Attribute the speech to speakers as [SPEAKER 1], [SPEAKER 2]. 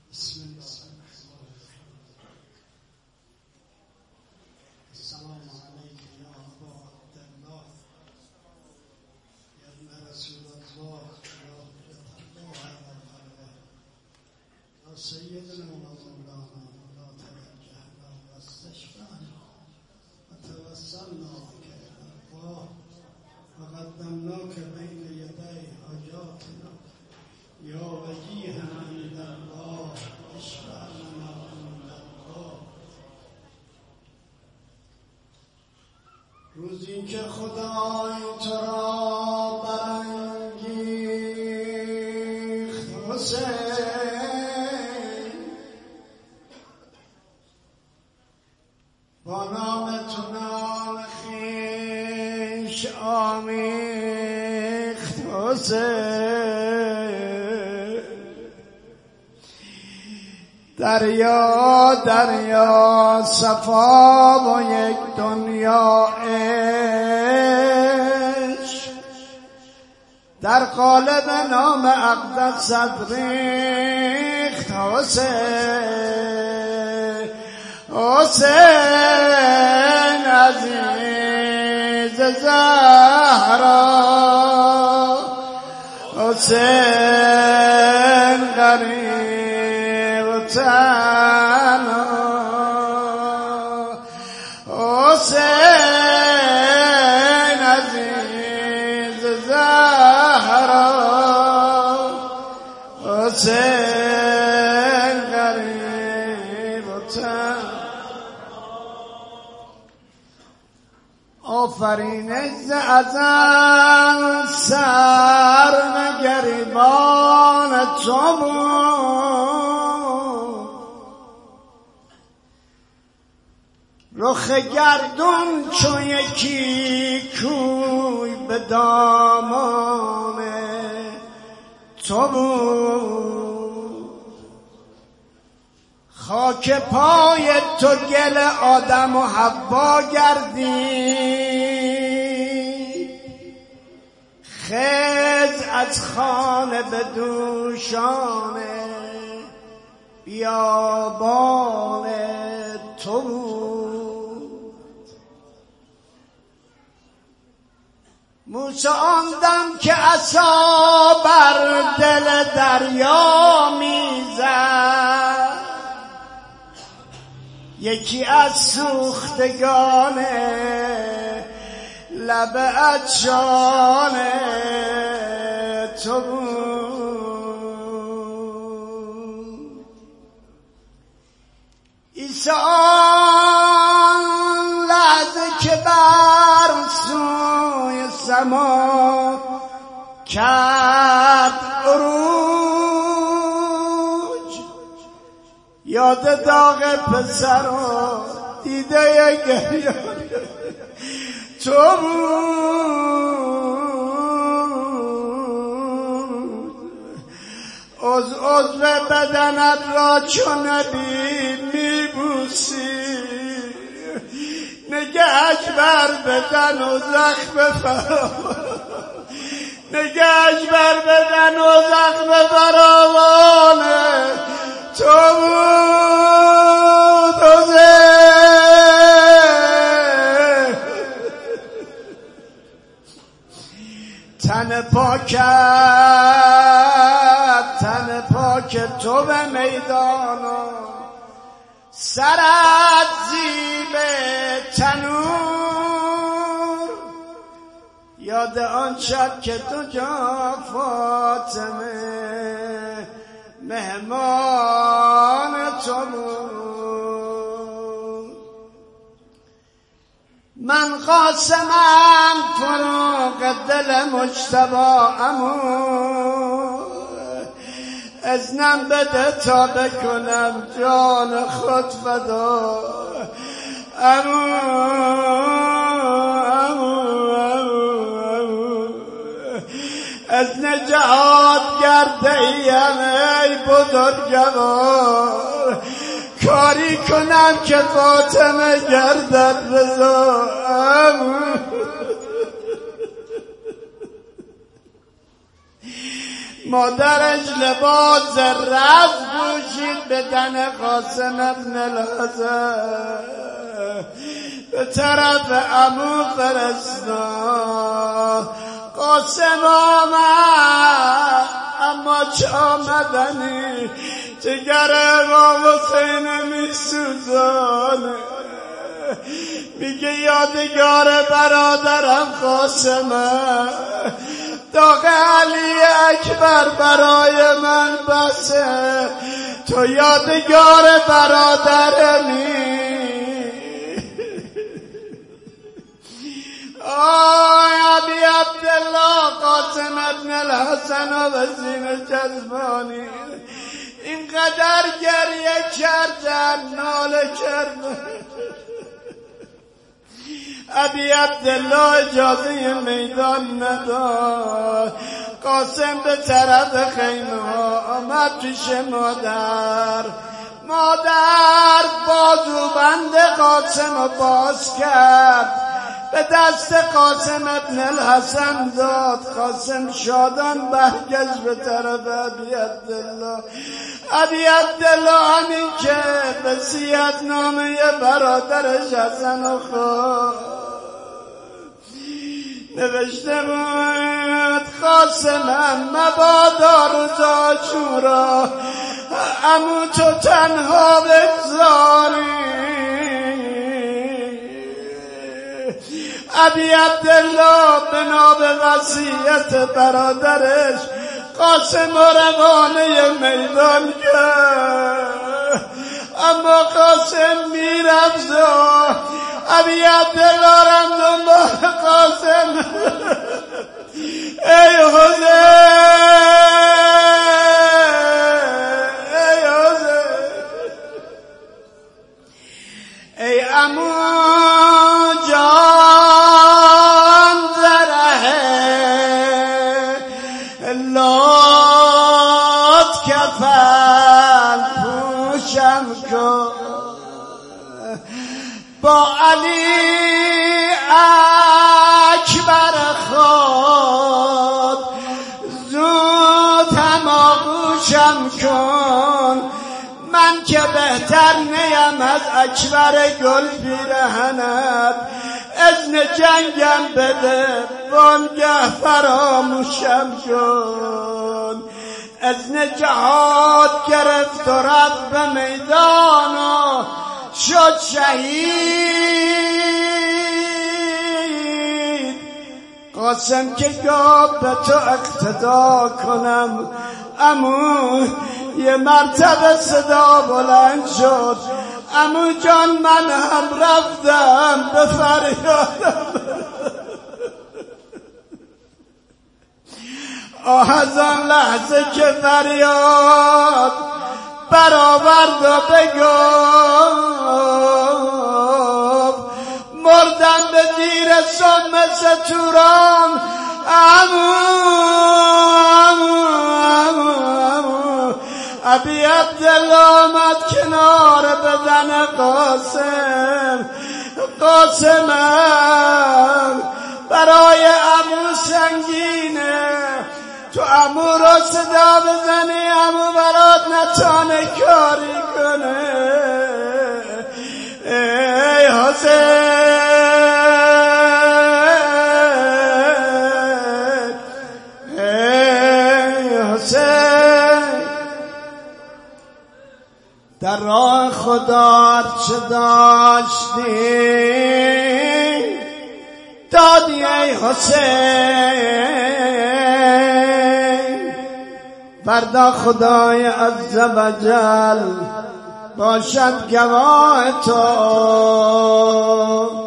[SPEAKER 1] بسم الله. السلام عليك يا أبا عبد الله يا ابن رسول الله يا الله على الله يا سيدنا ومولانا لا توجهنا واستشفعنا وتوسلناك إلى الله وقدمناك بين يدي حاجاتنا يا وجيها عند الله اشفع لنا عند الله. روزی که خدای تو را برانگیخت حسین، با نام تو نام خویش آمیخت حسین. دریا دریا صفا و یک دنیا عشق، در قالب نام اقدس ریخت حسین. حسین عزیز زهرا، حسین غریب و تنها، حسین عزیز زهرا، حسین غریب و تنها. آفرینش ز ازل سر گریبان تو بود، رخ گردون چو یکی کوی به دامان تو بود. خاک پای تو گل آدم و حوا گردید، خضر از خانه به دوشان بیابان تو بود. موسی آن دم که عصا بر دل دریا میزد، یکی از سوختگان لب عطشان تو بود. عیسی آن لحظه که بر سوی سما کرد عروج، یاد داغ پسر و دیده گریان تو بود. عضو بدنت را چون نبی میبوسی، نگهش بر بدن و زخم فراوان، نگهش بر بدن و زخم فراوان تو بود. تن پاک تو به میدان و سرت زیب تنور، یاد آن شب که تو جا فاطمه مهمان تو بود. من قاسمم فروغ دل مجتبی عمو، اذنم بده تا بکنم جان خود فدا عمو عمو عمو عمو. اذن جهاد کرده ایم ای بزرگوار، کاری کنم که فاطمه گردد رضا عمو. مادرش لباس رز پوشید به تن قاسم ابن الحسن، به طرف عمو فرستاد. قاسم آمد اما چه آمدنی جگر امام حسین می سوزانه. میگه یادگار برادرم قاسمه، داغ علی اکبر برای من بسه، تو یادگار برادرمی. ابی عبدالله قاسم ابن الحسن و وسیم جذبانی اینقدر گریه کردن، ناله کردن. ابی عبدالله اجازه میدان نداد. قاسم به طرف خیمه ها آمد پیش مادر. مادر بازوبند قاسم رو باز کرد، به دست قاسم ابن الحسن داد. قاسم شادان برگشت به طرف ابی عبدالله. ابی عبدالله همین که وصیت‌نامه برادرش حسن و خواند نوشته بود قاسمم مبادا روز عاشورا عمو تو تنها بگذاری. ابی عبدالله بنا به وصیت برادرش قاسم روانه میدان کرد، اما قاسم میرفت و ابی عبدالله رم دنبال قاسم. ای حسین، ای حسین، ای عمو جان زره لات کفن پوشم کن، با علی اکبر خود زود هم آغوشم کن. من که بهتر نیم از اکبر گل پیرهنت، اذن جنگم بده وانگه فراموشم کن. اذن جهاد گرفت و رفت به میدان و شد شهید. قاسم که گفت به تو اقتدا کنم عمو، یه مرتبه صدا بلند شد عمو جان من هم رفتم به فریادم. از آن لحظه که فریاد برآورد و بگفت مردم به دیر سم ستوران عمو عمو عمو عمو. ابی عبدالله آمد کنار بدن قاسم. قاسمم برای عمو سنگینه، تو عمو رو صدا بزنی عمو برات نتانه کاری کنه. ای حسین، ای حسین، در راه خدا چه داشتی دادی ای حسین. فردا خدای عزوجل باشد گواه تو.